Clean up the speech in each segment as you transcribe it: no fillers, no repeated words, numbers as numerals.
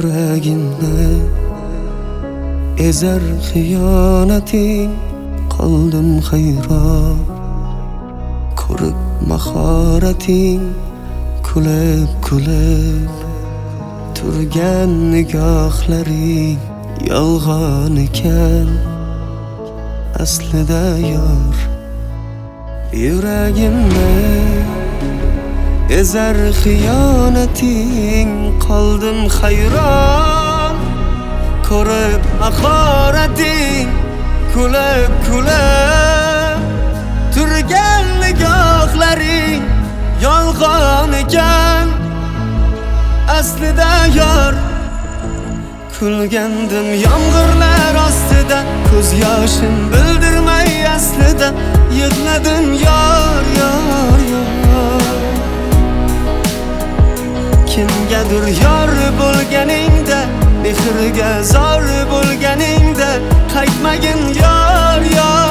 yuragimni ezar xiyonating. Qoldim hayron ko'rib mahorating. Kulib turgan nigohlaring yolg'on ekan aslida yor. Yuragimni ezar xiyonating. Qoldim hayron ko'rib mahorating. Kulib turgan nigohlaring yolg'on ekan aslida yor. Kulgandim yomg'irlar ostida, ko'z yoshim bildirmay aslida yig'ladim yor. Kimgadir yor bo'lganingda, mehrga zor bo'lganingda qaytmagin yor.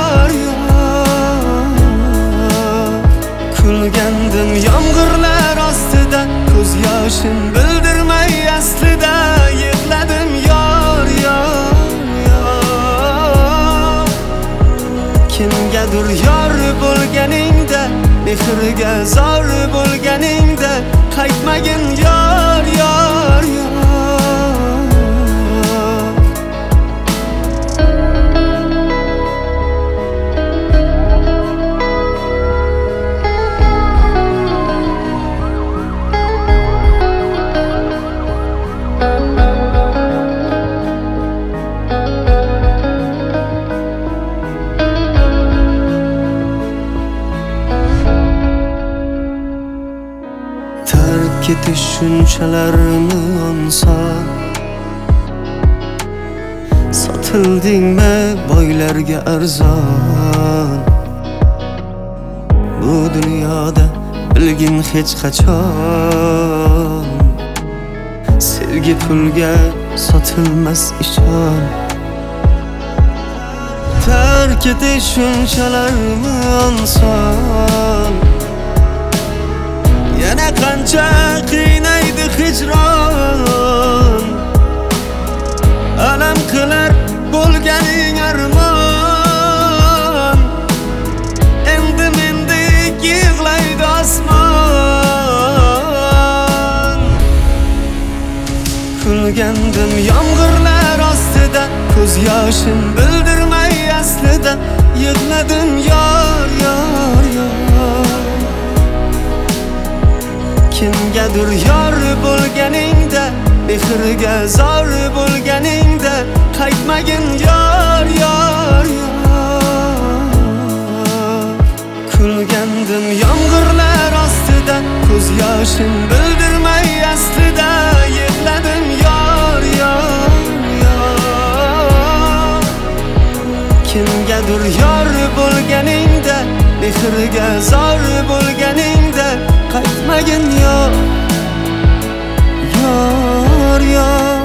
Kulgandim yomg'irlar ostida, ko'z yoshim bildirmay aslida yig'ladim yor. Kimgadir yor bo'lganingda, mehrga zor bo'lganingda qaytmagin yor. Ketish shunchalarni onson, sotildingmi boylarga arzon. Bu dunyoda bilgin hech qachon, sevgi pulga sotilmas ishon. Tark etish shunchalarni onson, yana qancha qiynaydi hijron. Alam qilar bo'lganing armon, endi mendek yig'laydi osmon. Kulgandim yomg'irlar ostida, ko'z yoshim bildirmay aslida yig'ladim yor. Kimgadir yor bo'lganingda, mehrga zor bo'lganingda qaytmagin yor. Kulgandim yomg'irlar ostida, ko'z yoshim bildirmay aslida yig'ladim yor. Kimgadir yor bo'lganingda, mehrga zor bo'lganingda qaytmagin yor.